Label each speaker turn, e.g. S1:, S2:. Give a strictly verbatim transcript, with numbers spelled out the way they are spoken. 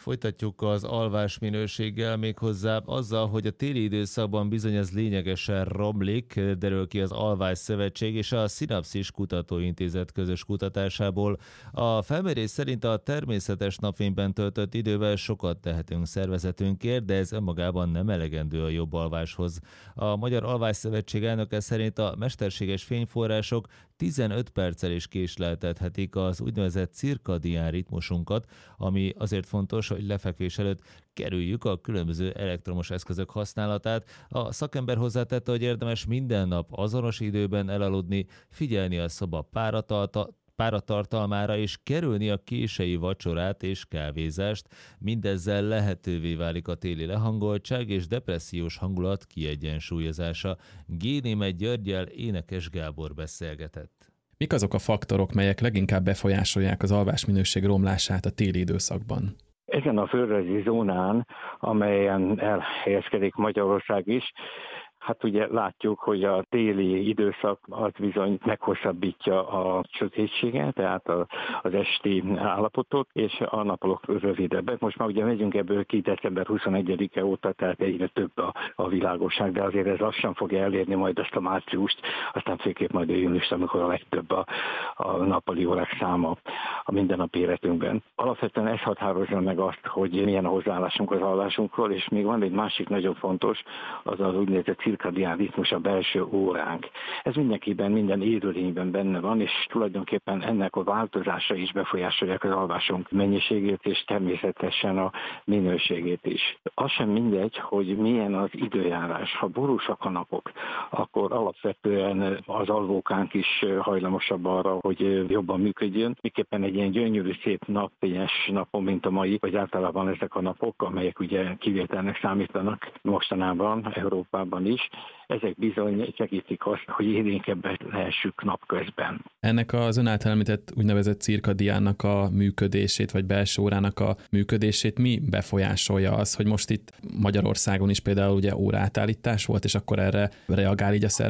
S1: Folytatjuk az alvás minőséggel, méghozzá azzal, hogy a téli időszakban bizony ez lényegesen romlik, derül ki az Alvás Szövetség és a Szinapszis Kutatóintézet közös kutatásából. A felmérés szerint a természetes napfényben töltött idővel sokat tehetünk szervezetünkért, de ez önmagában nem elegendő a jobb alváshoz. A Magyar Alvás Szövetség elnöke szerint a mesterséges fényforrások tizenöt perccel is késleltethetik az úgynevezett cirkadián ritmusunkat, ami azért fontos, hogy lefekvés előtt kerüljük a különböző elektromos eszközök használatát. A szakember hozzátette, hogy érdemes minden nap azonos időben elaludni, figyelni a szoba páratarta, páratartalmára és kerülni a késői vacsorát és kávézást. Mindezzel lehetővé válik a téli lehangoltság és depressziós hangulat kiegyensúlyozása. G. Németh Györggyel Énekes Gábor beszélgetett.
S2: Mik azok a faktorok, melyek leginkább befolyásolják az alvásminőség romlását a téli időszakban?
S3: Ezen a földrajzi zónán, amelyen elhelyezkedik Magyarország is, hát ugye látjuk, hogy a téli időszak az bizony meghosszabbítja a sötétséget, tehát az esti állapotot, és a nappalok rövidebbek. Most már ugye megyünk ebből ki december huszonegyedike óta, tehát egyre több a, a világosság, de azért ez lassan fogja elérni majd azt a márciust, aztán főképp majd a júniust, amikor a legtöbb a, a nappali órák száma a mindennapi életünkben. Alapvetően ez határozza meg azt, hogy milyen a hozzáállásunk az alvásunkról, és még van egy másik nagyon fontos, az az úgynevezett cirkadián ritmus, a belső óránk. Ez mindenkiben, minden élőlényben benne van, és tulajdonképpen ennek a változása is befolyásolják az alvásunk mennyiségét, és természetesen a minőségét is. Az sem mindegy, hogy milyen az időjárás. Ha borúsak a napok, akkor alapvetően az alvókánk is hajlamosabb arra, hogy jobban működjön. Miképpen egy ilyen gyönyörű, szép napfényes napon, mint a mai, vagy általában ezek a napok, amelyek ugye kivételnek számítanak mostanában, Európában is, ezek bizony segítik azt, hogy élénkebbet lehessük napközben.
S2: Ennek az ön által említett úgynevezett cirkadiánnak a működését, vagy belső órának a működését mi befolyásolja az, hogy most itt Magyarországon is például ugye óraátállítás volt, és akkor erre reagál így a